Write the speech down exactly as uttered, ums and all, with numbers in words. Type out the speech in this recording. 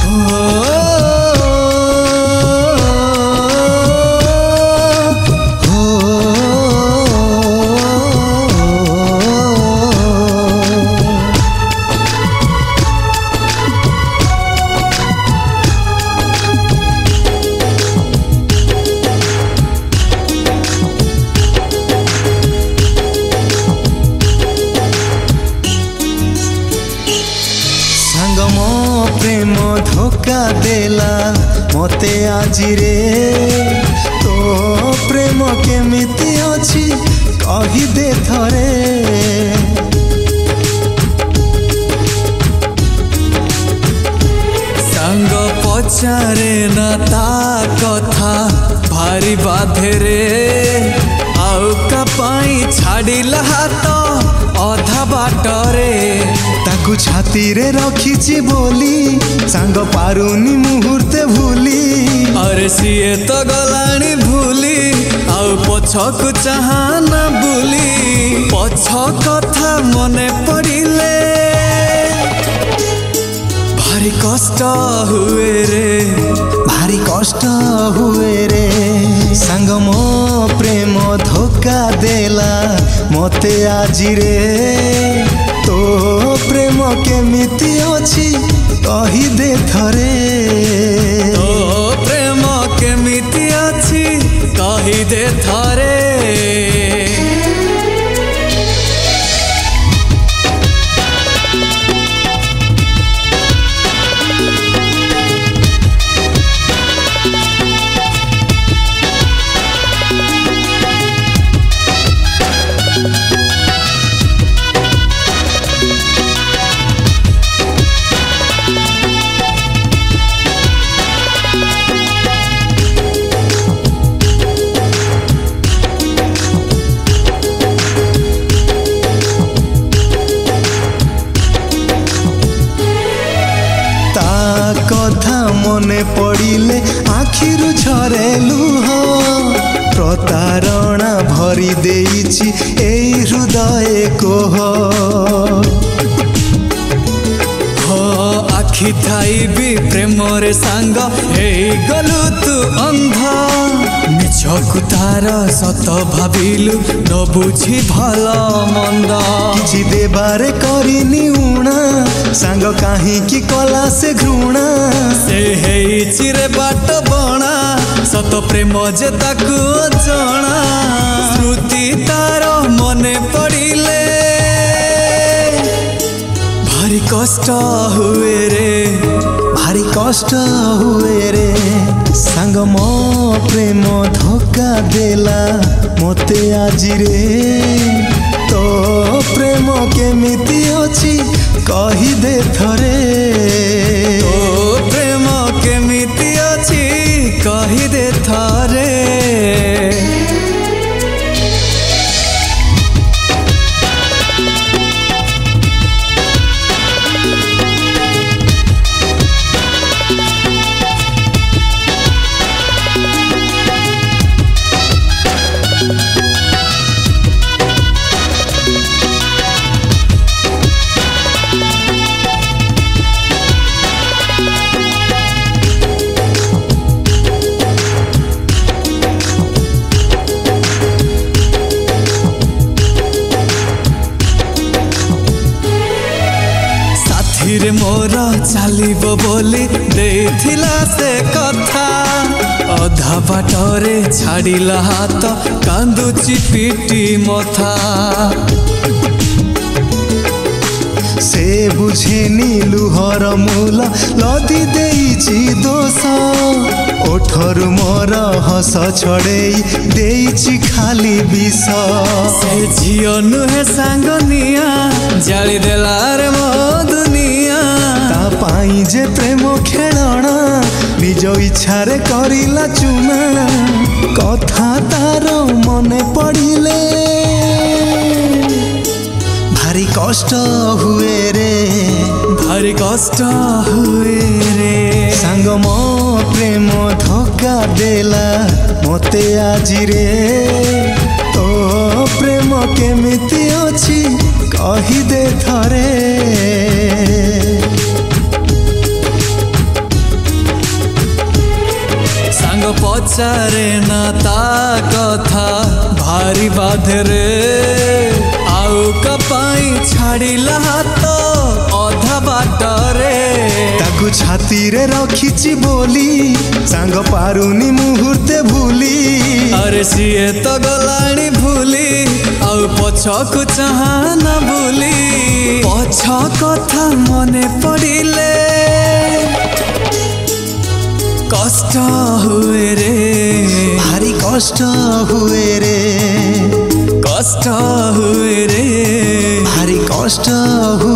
प्रेम धोखा देला मते आजी रे तो प्रेम केमिति अछि कहि दे थरे संग पचारे ना ता कथा भारी बाधे रे आउ का पाई छाड़िला हाथ अधा बाटरे ताकू छाती रे रखीची बोली सांग पारुनी मुहूर्ते भूली अरे सीए तो गलाणी भूली आउ पछकु चाहना बुली पछ कथा मने पड़िले भारी कष्ट हुए रे भारी कष्ट हुए रे सांग मो प्रेम धोखा देला मते आजी रे तो प्रेम केमिति अछि कहि दे थरे तो प्रेम केमिति अछि कहि दे थरे कथा मने पड़िले आखिरु झरे लुह प्रतारणा भरी देइछि एई हृदय कोह हो आखि थाई भी प्रेम रे सांग हे गलु तू अंध मिछकु तार सत भाबिलु न बुझी भल मंद किछि देबारे करिनी उणा सांग काहे की कला से घृणा से हेइछि रे बाट बणा सत प्रेम जे ताकु जणा स्मृति तार मने पड़िले भारी कष्ट हुए रे भारी कष्ट हुए रे सांग मो प्रेम धोखा देला मते आजी रे तो प्रेम केमिति अछि कहि दे थरे तो प्रेम केमिति अछि कहि दे थरे रे मोर चलिब बोली देथिला से कथा अधा बाटरे छाड़िला हाथ कांदुची पिटी मथा से बुझेनी लुहर मूल लदी देइछि दोष ओठर मोर हस छड़ेई देइछि खाली विष से झियो नुहे सांगनिया जाली देला रे मो दुनिया ता पाई जे प्रेम खेलना निज इच्छा रे करिला चुना कथा तार मने पड़िले भारी कष्ट हुए रे भारी कष्ट हुए रे सांग मो प्रेम धोखा देला मते आजी रे तो प्रेम केमिति अछि कहि दे थरे। पचारे ना ता कथा भारी बाधे रे आउ कपाई छाड़िला हाथ अधा बाटरे ताकू छाती रे रखिची बोली सांग पारुनी मुहूर्ते भूली अरे सीए तो गलाणी भूली आउ पछकु चाहा ना भूली पछ कथा मने पड़िले कष्ट हुए रे भारी कष्ट हुए रे कष्ट हुए रे भारी कष्ट